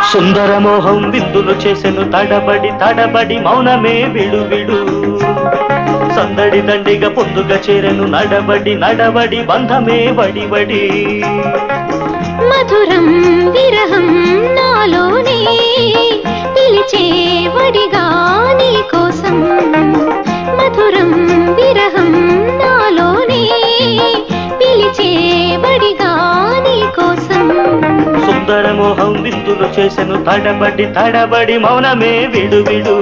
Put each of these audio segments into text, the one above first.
సుందరమోహం విందులు చేసెను తడబడి తడబడి మౌనమే విడు విడు సందడి దండిగా పొందుగా చేరెను నడబడి నడబడి బంధమే వడి వడి మధురం విరహం నాలోనే పిలిచే వడిగా నీ కోసం మధురం విరహం నాలోనే పిలిచే వడిగా నీ కోసం సుందరమోహం విందులు చేసెను తడబడి తడబడి మౌనమే విడు విడు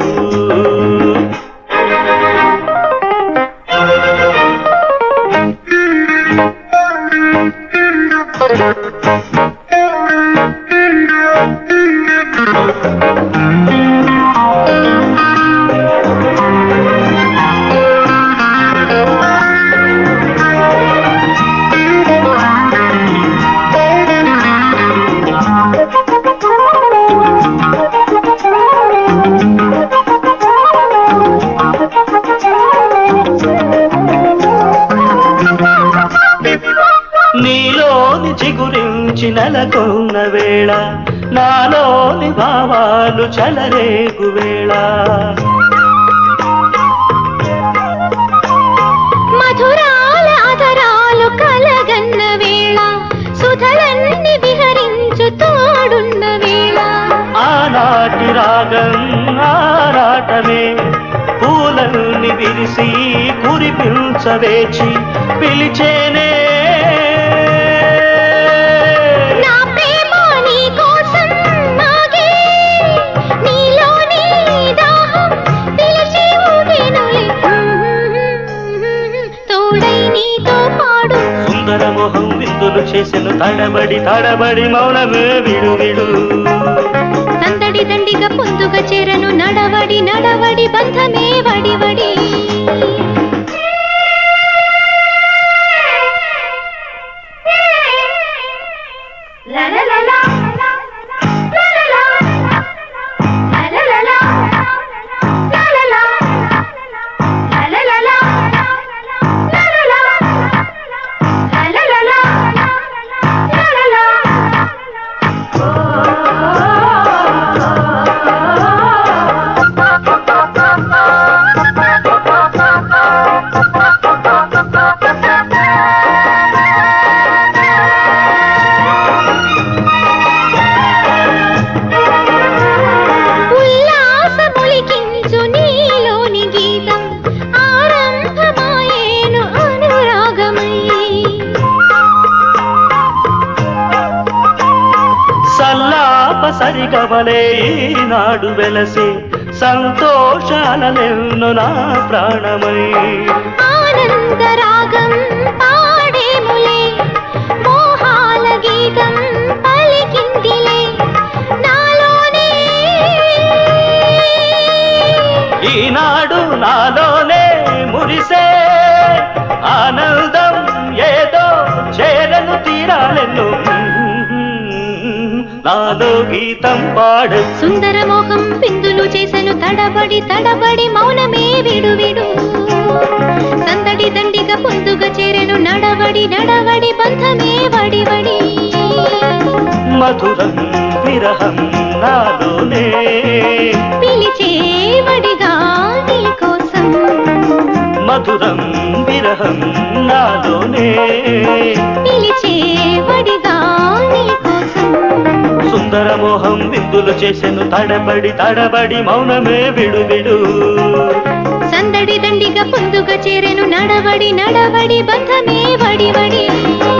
నీలోని చిగురించి నెలకొన్న వేళ నాలోని భావాలు చలరేగు వేళ మధురాల ఆదరాలు కలగన్న వేళ సుధలన్నీ విహరించు తోడున్న వేళ ఆనాటి రాగం ఆరాటమే పూలన్నీ విరిసి కురిపించవేచి పిలిచేనే సుందరమోహం విందులు చేసెను తడబడి తడబడి మౌనమే విడు విడు సందడి దండిగా పొందుగా చేరను నడవడి నడవడి బంధమే వడి వడి సరిగవలే ఈనాడు వెలసే సంతోషాలెన్నో నా ప్రాణమై ఆనందరాగం పాడేములే మోహాల గీతం పలికిందిలే నాలోనే ఈనాడు నాలోనే మురిసే ఆనందం ఏదో చేరను తీరాలెన్నో నాలో గీతం పాడు సుందరమోహం విందులు చేసెను తడబడి తడబడి మౌనమే విడు విడు సందడి దండిగా పొందుగా చేరెను నడవడి నడవడి బంధమే వడి వడి మధురం విరహం నాలోనే పిలిచే వడిగా నీ కోసం మధురం విరహం నాలోనే పిలిచే వడిగా నీ కోసం సుందరమోహం విందులు చేసెను తడబడి తడబడి మౌనమే విడు విడు సందడి దండిగా పొందుగా చేరెను నడవడి నడవడి బంధమే వడి వడి